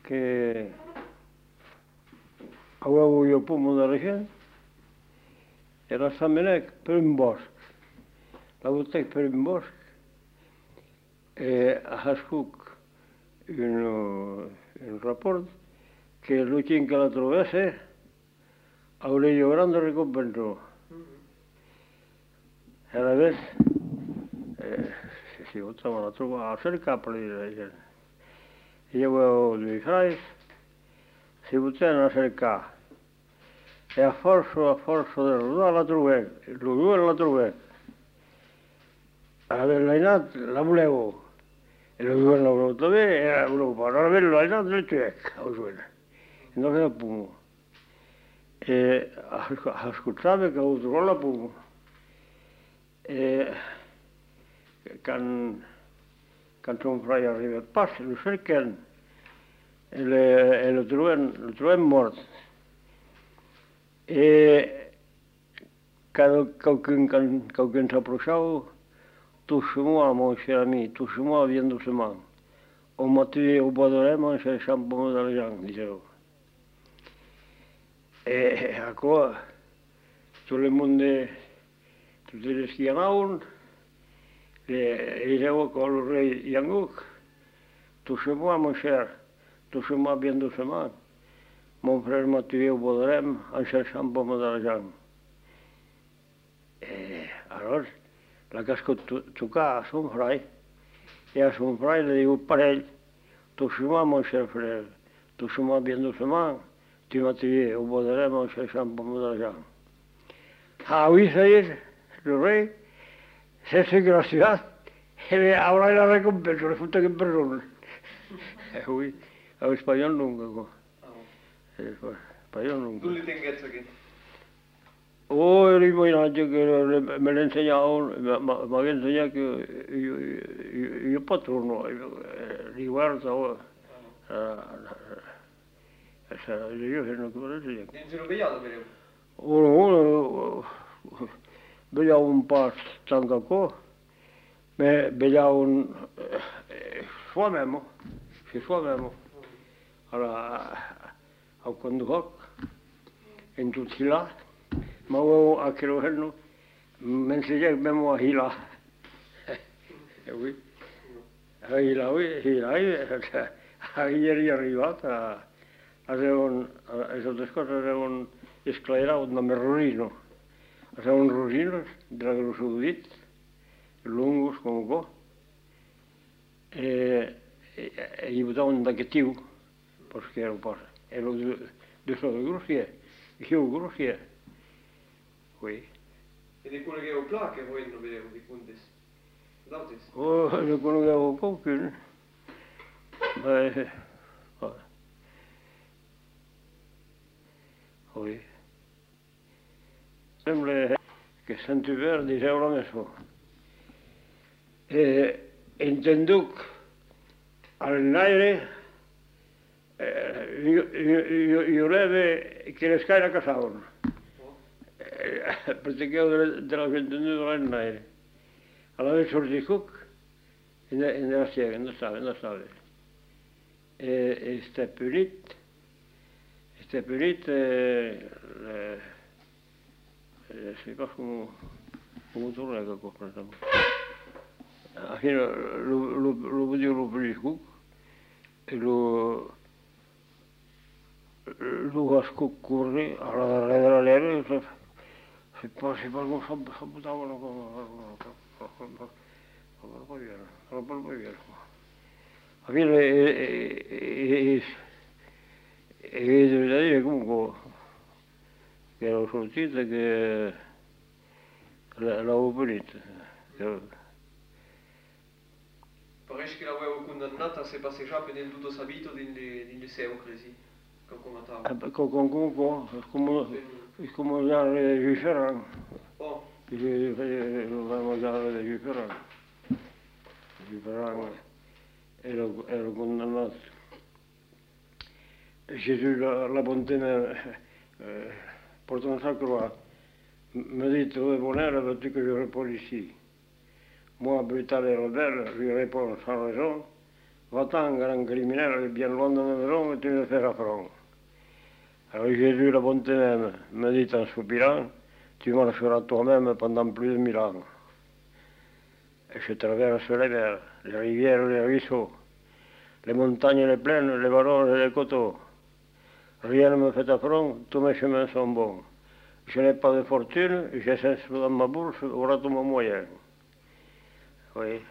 que aveu jo pomo de la gent, era s'amenec per un bosc. La botec per un bosc, ha escut un rapport que l'últim que la trobesse hauria grande recompensa. E la vez, si ho la trova a cercar per dir la gent. I aveu due frais, si potevano a cercar. E a forza de rodar la trobè, la trobè. L'Ainat la voleu, e lo due la voleu també, e la voleu fare. Allora vedo l'Ainat del cec, ho suena. E non era pumo. E ascoltava che ho trovato la pumo. E quand son frare arriba al pas, lo cerquen, e lo trobem mort. E qualcun s'approchava, touche-moi, mon cher ami, touche-moi bien doucement. On m'a tué au bois de Rème en cherchant pomme d'argent, disait. Et à quoi tout le monde, tous les qui en ont, les gens qui ont l'oreille yangouk, touche-moi, mon cher, touche-moi bien doucement. Mon frère m'a tué au bois de Rème en cherchant pomme d'argent. Et alors, la casco tocar à son frère, et à son frère, il dit pareil, touche-moi, mon cher frère, touche-moi bien doucement, tu m'as tué au bois de Rème en cherchant pomme d'argent. Ah oui, ça y est, le rey, c'est gracieux, et ahora la recompensa, resulta que en persona. Oui, en espagnol nunca, quoi. Espagnol nunca. Tu li tinguets aquí? Oh, l'imaginario que me l'ensenyava, m'havia ensenyat que jo patrono, riguardo jo no que m'ensenyat. Dins una vellada, mireu? Veia un pas tancacó, veia un suamemo, si suamemo. Allora, ho conduco, in tutti là, ma avevo anche lo herno, mi insegna che abbiamo a Hila. E qui, a Hila, ieri è arrivata, queste cose avevano esclerato un nome Rosino. Avevano Rosino, della Sudit, lungus come qua, e gli buttavano un tacchettino, perché era un po', e lo due sono grossie, io grossie. Oui. E di quello che ho placche voi non vedevo di puntis? Dautis? Oh, ne conoscevo qualcuno, ma vabbè. Oui. Sembra che Saint-Hubert diceva la mesma. E intenduc all'aire, io leve che le scale casavano. Perché de la gent all'aire. Allora sorgicuc, nella siega, non stava. E sta punit, si fa come torna che comprano. Alla fine lo vedevo lo punit e lo corre alla darrere della leve, si buttavano come via. Alla fine devo dire comunque che ero sortito che l'avevo punito. Pareix che l'avevo condannata se passeggiava per tutto sabito nelle seuclesi, come stava. Come mangiare dei giuferani. Oh. Mangiare dei giuferani. Ero condannato. Gesù la pontina portò un sacco là. Mi ha detto, vous êtes bonheur parce que je réponds ici. Moi, brutal et rebelle, je réponds sans raison, Va-t'en, un grand criminel, bien loin de la maison, et tu me fais affront. Alors Jésus, la bonté même, me dit en soupirant, tu marcheras toi-même pendant plus de 1000 ans. Et je traverse les mers, les rivières, les ruisseaux, les montagnes, les plaines, les vallons et les coteaux. Rien ne me fait affront, tous mes chemins sont bons. Je n'ai pas de fortune, j'ai 5 sous dans ma bourse, voilà tout mon moyen. Oui.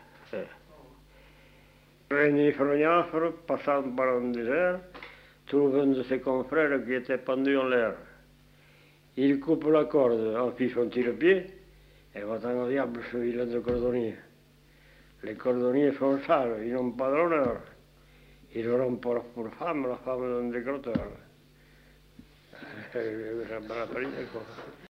Rémi Frognafre, passant par un désert, trouve un de ses confrères qui était pendu en l'air. Il coupe la corde, en fit son tire-pied, et va-t'en au diable ce vilain de cordonnier. Les cordonniers sont sales, ils n'ont pas d'honneur. Ils auront pour femme la femme d'un décroteur. Ça me rappelle quoi.